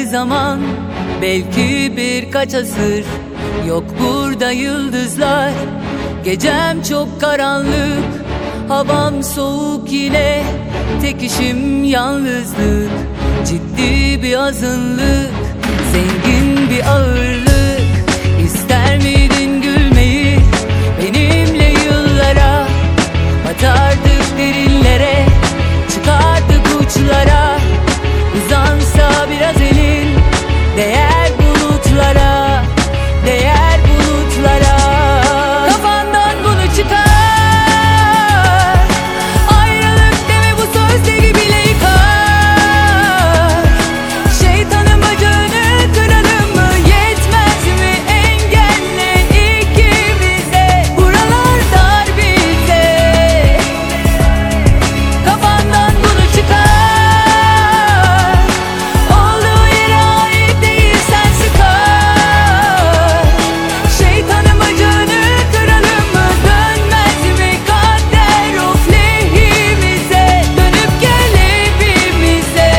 zaman, belki birkaç asır. Yok burada yıldızlar, gecem çok karanlık, havam soğuk yine, tek işim yalnızlık. Ciddi bir azınlık, zengin bir ağırlık. İster miydin gülmeyi benimle yıllara? Batardık derinlere, çıkardık uçlara. Uzansa biraz elin, değer bulutlara, değer bulutlara. Kafandan bunu çıkar, ayrılık deme bu sözleri bile yıkar. Şeytanın bacağını kıralım mı, yetmez mi engelle ikimize? Buralar dar bize. Kafandan bunu çıkar, olduğu yere ait değil sen sıkar. Şeytanın bacağını kıralım mı, dönmez mi kader of lehimize? Dönüp gel hepimize.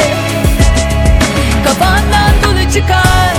Kafandan bunu çıkar.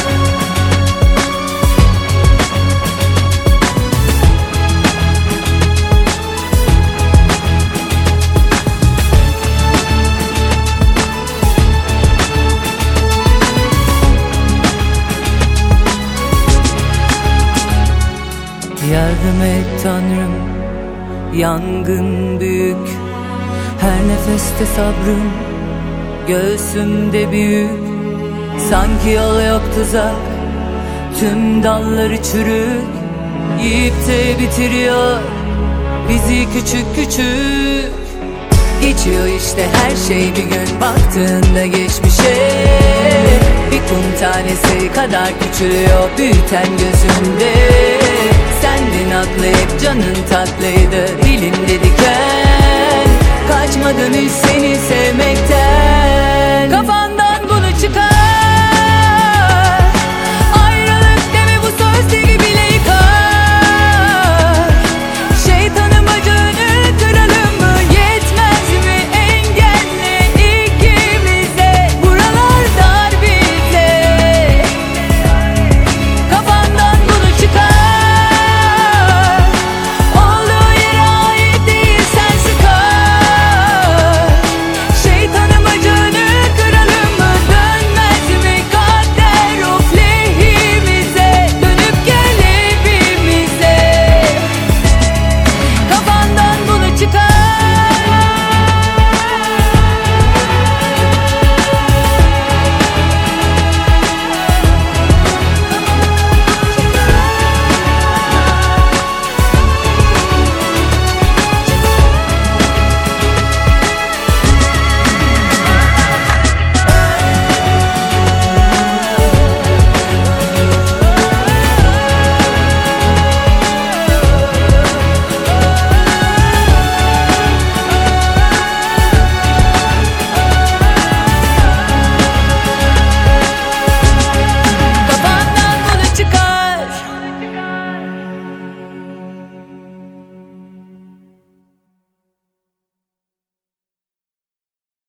Yardım et Tanrım, yangın büyük. Her nefeste sabrım, göğsümde büyük. Sanki yol yok tuzak, tüm dalları çürük. Yiyip de bitiriyor bizi küçük küçük. Geçiyor işte her şey bir gün baktığında geçmişe. Bir kum tanesi kadar küçülüyor büyüten gözümde. Sendin haklı, hep canın tatlıydı, dilimde diken. Kaçmadın hiç seni sevmekten.